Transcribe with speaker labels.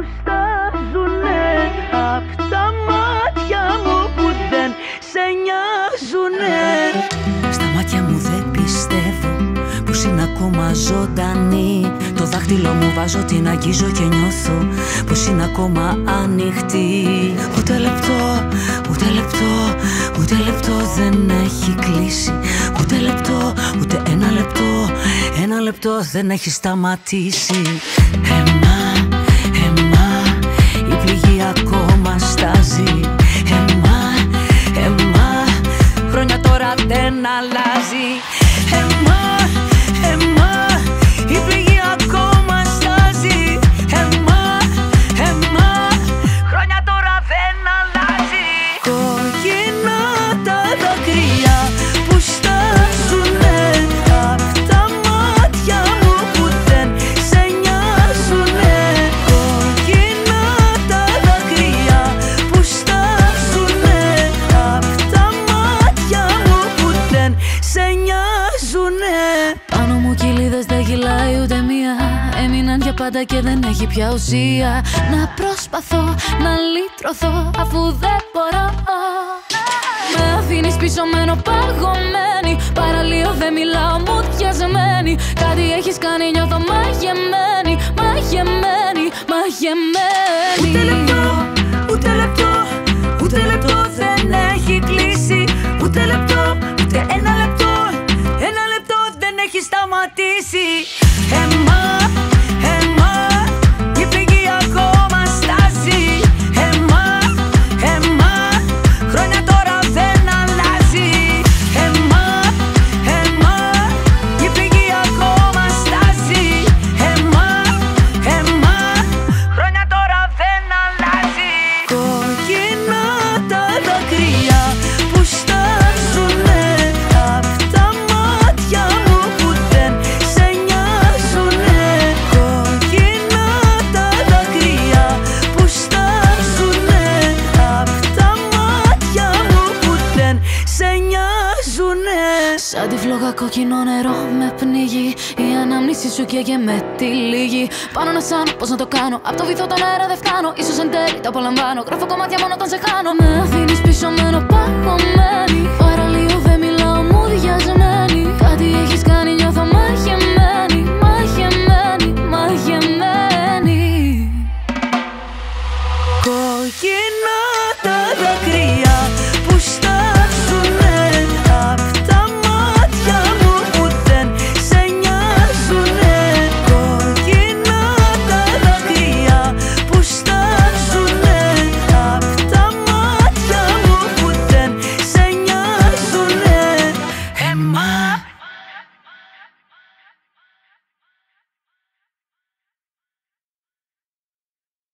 Speaker 1: στάζουνε απ' τα μάτια μου που δεν σε νοιάζουνε.
Speaker 2: Στα μάτια μου δεν πιστεύω πως είναι ακόμα ζωντανή. Το δάχτυλο μου βάζω, την αγγίζω και νιώθω πως είναι ακόμα ανοιχτή. Ούτε λεπτό, ούτε λεπτό, ούτε λεπτό δεν έχει κλείσει. Ούτε λεπτό, ούτε ένα λεπτό, ένα λεπτό δεν έχει σταματήσει. Αίμα, αίμα, η πληγή ακόμα στάζει. Αίμα, αίμα, χρόνια τώρα δεν αλλάζει. Αίμα, αίμα, η πληγή ακόμα στάζει. Αίμα, αίμα, χρόνια τώρα δεν αλλάζει. Κόκκινα τα δάκρυα που στάζουνε απ' τα μάτια μου που δεν σε νοιάζουνε. Κόκκινα τα δάκρυα που στάζουνε απ' τα μάτια μου που δεν σε νοιάζουνε. Πάνω μου κοιλίδες δεν κυλάει ούτε μία. Έμειναν για πάντα και δεν έχει πια ουσία. Να προσπαθώ να λύτρωθώ αφού δεν μπορώ. Με αφήνεις πίσω, μένω παγωμένη. Παραλίω δεν μιλάω, μου διασμένη. Κάτι έχεις κάνει, νιώθω μαγεμένη. Μαγεμένη, μαγεμένη. Ούτε λεπτό, ούτε λεπτό, ούτε λεπτό δεν έχει κλείσει. Ούτε λεπτό, ούτε ένα λεπτό, ένα λεπτό δεν έχει σταματήσει. Αίμα, αίμα, η πληγή ακόμα στάζει. Αίμα, αίμα, χρόνια τώρα δεν αλλάζει. Αίμα, αίμα, η πληγή ακόμα στάζει. Αίμα, αίμα, χρόνια τώρα δεν αλλάζει. Κόκκινα τα δάκρυα που στάζουνε απ' τα μάτια μου που δεν σε νοιάζουνε. Κόκκινα τα δάκρυα που στάζουνε απ' τα μάτια μου που δεν σε νοιάζουνε. Σαν τη φλόγα κόκκινο νερό με πνίγει. Η ανάμνηση σου καίγε με τη λίγη. Πάνω να σαν, πώς να το κάνω. Απ' το βυθό τον αέρα δεν φτάνω. Ίσως εν τέλει τα απολαμβάνω. Γράφω κομμάτια μόνο όταν σε χάνω. Με αφήνεις πίσω, μένω παγωμένη. Παραλίω δεν μιλάω, μου διασμένη. Κάτι έχεις κάνει, νιώθω μαγεμένη. Μαγεμένη, μαγεμένη. Κόκκινα